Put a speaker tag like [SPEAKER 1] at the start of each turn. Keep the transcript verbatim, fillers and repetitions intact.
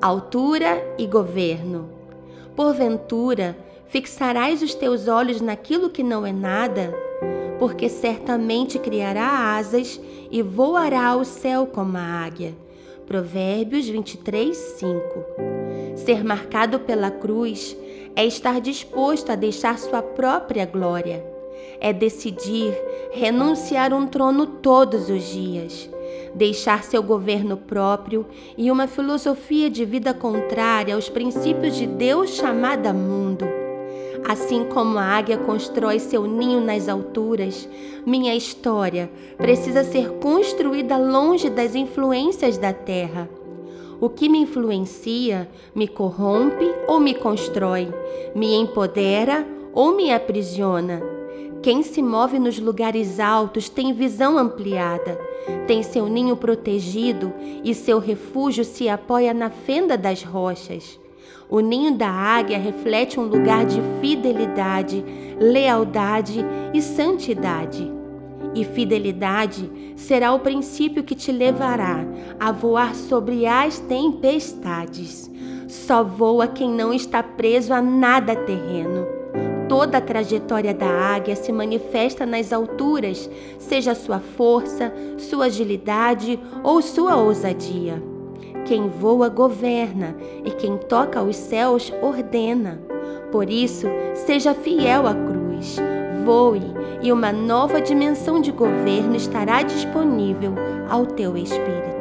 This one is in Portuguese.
[SPEAKER 1] altura e governo. Porventura, fixarás os teus olhos naquilo que não é nada? Porque certamente criará asas e voará ao céu como a águia. Provérbios vinte e três, cinco. Ser marcado pela cruz é estar disposto a deixar sua própria glória. É decidir renunciar um trono todos os dias, deixar seu governo próprio e uma filosofia de vida contrária aos princípios de Deus chamada mundo. Assim como a águia constrói seu ninho nas alturas, minha história precisa ser construída longe das influências da terra. O que me influencia me corrompe ou me constrói, me empodera ou me aprisiona. Quem se move nos lugares altos tem visão ampliada, tem seu ninho protegido e seu refúgio se apoia na fenda das rochas. O ninho da águia reflete um lugar de fidelidade, lealdade e santidade. E fidelidade será o princípio que te levará a voar sobre as tempestades. Só voa quem não está preso a nada terreno. Toda a trajetória da águia se manifesta nas alturas, seja sua força, sua agilidade ou sua ousadia. Quem voa governa e quem toca os céus ordena. Por isso, seja fiel à cruz, voe e uma nova dimensão de governo estará disponível ao teu espírito.